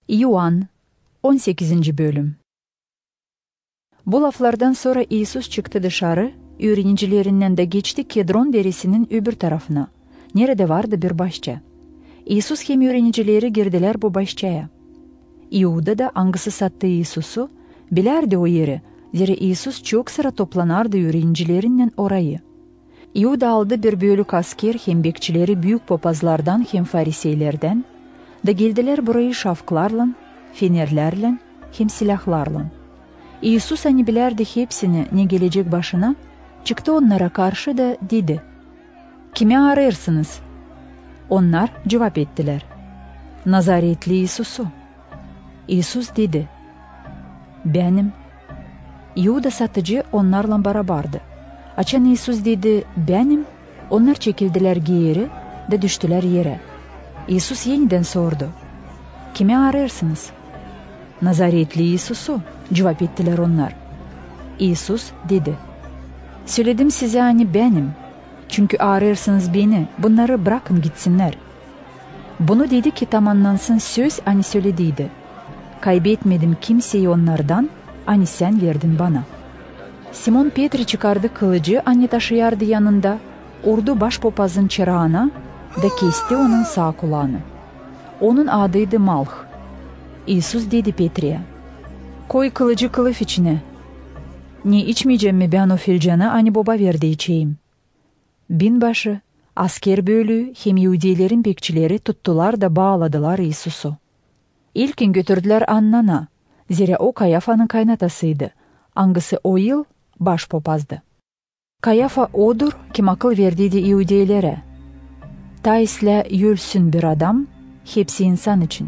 Yuan 18. Bölüm. Bu laflardan sonra İsus çıktı dışarı, öğrencilerinden de geçti Kedron derisinin öbür tarafına. Nerede vardı bir bahçe. İsus hem öğrencileri girdiler bu bahçeye. İuda da hangisi sattı İsus'u, bilerdi o yeri. Zira İsus çok sıra toplanardı öğrencilerinden orayı. İuda aldı bir bölük asker hem bekçileri büyük papazlardan hem fariseylerden, da geldiler burayı şafklarla, fenerlerle, hem silahlarla. İsus hani bilerdi hepsini ne gelecek başına, çıktı onlara karşı da dedi, "Kimi arıyorsunuz?" Onlar cevap ettiler, "Nazaretli İsus'u." İsus dedi, "Benim." İuda satıcı onlarla beraberdi. Açan İsus dedi, "Benim." Onlar çekildiler geri de düştüler yere. İsus yeniden sordu, "Kimi arıyorsunuz?" "Nazaretli İsus'u," cevap ettiler onlar. İsus dedi, "Söyledim size hani benim. Çünkü arıyorsunuz beni, bunları bırakın gitsinler." Bunu dedi ki tamamlansın söz hani söylediydi. "Kaybetmedim kimseyi onlardan, hani sen verdin bana." Simon Petri çıkardı kılıcı hani taşıyardı yanında, vurdu başpapazın çırağına da kesti onun sağ kulağını. Onun adıydı Malh. İsus dedi Petri'ye, "Koy kılıcı kılıf içine." "Ne içmeyeceğim mi ben o filcanı hani baba verdi içeyim?" Binbaşı, asker bölüğü hem Yahudilerin bekçileri tuttular da bağladılar İsus'u. İlkin götürdüler Anna'na, zira o Kayafa'nın kaynatasıydı. Hangisi o yıl başpapazdı. Kayafa odur kim akıl verdiydi Yahudilere. "Taisle yölsün bir adam, hepsi insan için."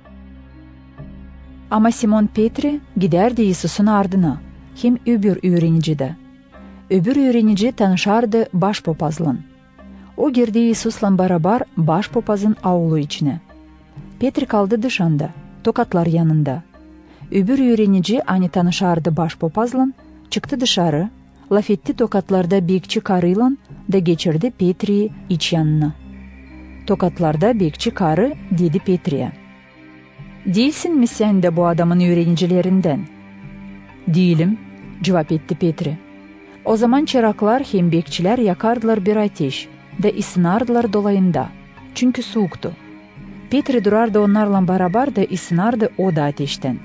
Ama Simon Petri giderdi İsus'un ardına, hem öbür öğrenci de. Öbür öğrenci tanışardı başpapazla. O girdi İsus'la beraber başpapazın avlu içine. Petri kaldı dışında, tokatlar yanında. Öbür öğrenci hani tanışardı başpapazla, çıktı dışarı, laf etti tokatlarda bekçi karıyla da geçirdi Petri'yi iç yanına. Tokatlarda bekçi karı dedi Petri'ye, "Değilsin mi sen de bu adamın öğrencilerinden?" "Değilim," cevap etti Petri. O zaman çıraklar hem bekçiler yakardılar bir ateş da ısınardılar dolayında, çünkü soğuktu. Petri durardı onlarla beraber de ısınardı o da ateşten.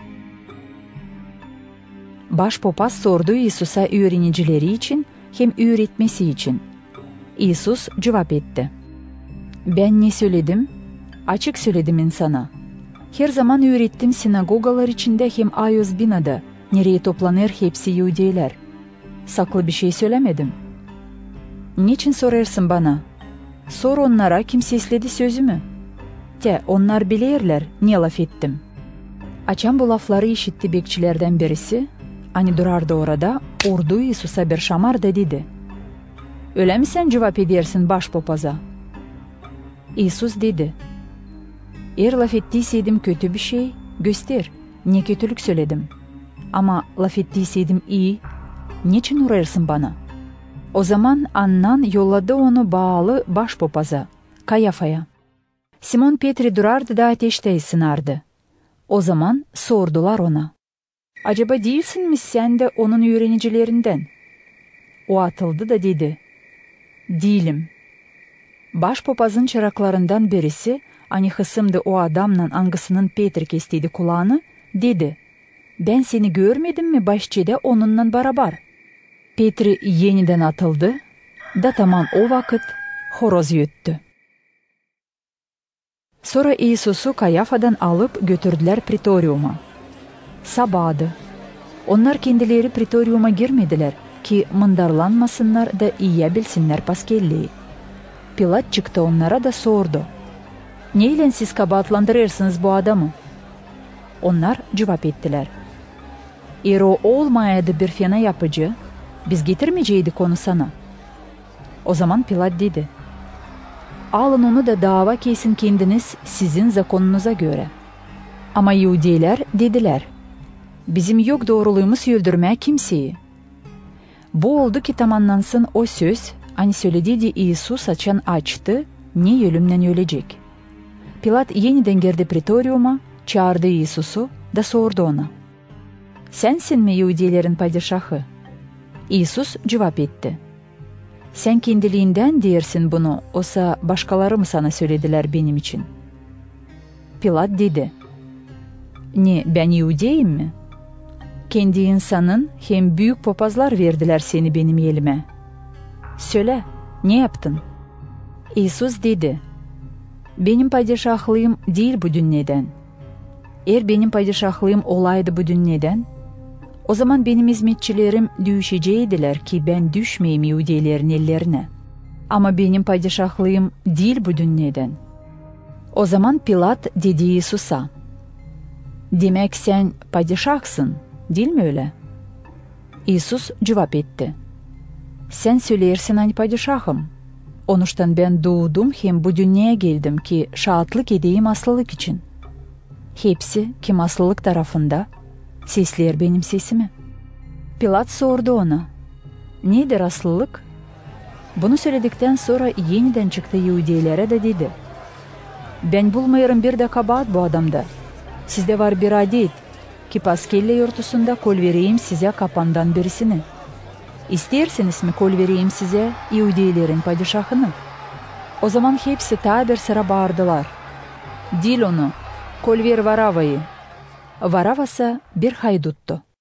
Başpapaz sordu İsus'a öğrencileri için hem öğretmesi için. İsus cevap etti, "Ben ne söyledim? Açık söyledim insana. Her zaman öğrettim sinagogalar içinde hem Ayos binada, nereye toplanır hepsi Yahudiler. Saklı bir şey söylemedim." "Niçin sorarsın bana? Sor onlara kim sesledi sözümü. Onlar bilirler ne laf ettim." Açan bu lafları işitti bekçilerden birisi, hani durardı orada, ordu İsus'a bir şamar da dedi, "Öyle mi sen cevap edersin başpapaza?" İsus dedi, "Eğer laf ettiyseydim kötü bir şey, göster, ne kötülük söyledim. Ama laf ettiyseydim iyi, niçin uğrarsın bana?" O zaman Annan yolladı onu bağlı başpapaza, Kayafa'ya. Simon Petri durardı da ateşte ısınardı. O zaman sordular ona, "Acaba değilsin mi sen de onun öğrencilerinden?" O atıldı da dedi, "Değilim." Başpapazın çıraklarından birisi, hani hısımdı o adamla hangisinin Petri kestiydi kulağını, dedi, "Ben seni görmedim mi bahçede onunla beraber?" Petri yeniden atıldı da tamam o vakit horoz yüttü. Sonra İsus'u Kayafa'dan alıp götürdüler Pretorium'a. Sabahdı. Onlar kendileri Pretorium'a girmediler ki mındarlanmasınlar da yiyebilsinler paskelliği. Pilat çıktı onlara da sordu, "Neyle siz kabahatlandırırsınız bu adamı?" Onlar cevap ettiler, "Eğer o olmayaydı bir fena yapıcı, biz getirmeyeceydik onu sana." O zaman Pilat dedi, "Alın onu da dava kesin kendiniz sizin zakonunuza göre." Ama Yahudiler dediler, "Bizim yok doğruluğumuz öldürmeye kimseyi." Bu oldu ki tamamlansın o söz, hani söylediği İsus açan açtı, ne ölümden ölecek. Pilat yeniden girdi Pretorium'a, çağırdı Иисусу da sordu ona. Sensin mi Yahudilerin padişahı? İsus cevap etti. Sen kendiliğinden dersin bunu, oysa başkaları mı sana söylediler benim için? Pilat dedi. Ne, ben Yahudiyim mi? Kendi insanın hem büyük papazlar verdiler seni benim elime. Söyle, ne yaptın? İsus dedi. Benim padişahlığım değil bu dünyeden. Eğer benim padişahlığım olaydı bu dünyeden, o zaman benim hizmetçilerim düşeceğidiler ki ben düşmeyeyim Yahudilerin ellerine. Ama benim padişahlığım değil bu dünyadan. O zaman Pilat dedi İsus'a, demek sen padişahsın, değil mi öyle? İsus cevap etti. Sen söylersin hani padişahım. Onuştan ben doğdum hem bu dünyaya geldim ki şahitlik edeyim aslılık için. Hepsi kim aslılık tarafında, sesler benim sesimi. Pilat sordu ona, nedir aslılık? Bunu söyledikten sonra yeniden çıktı Yahudilere de dedi. Ben bulmuyorum bir de kabahat bu adamda. Sizde var bir adet ki Paskelle yurtusunda kol vereyim size kapandan birisini. İsterseniz mi kol vereyim size Yahudilerin padişahını? O zaman hepsi ta bir sıra bağırdılar. Dil onu, kol ver Varava'yı. Varavasa bir hayduttu.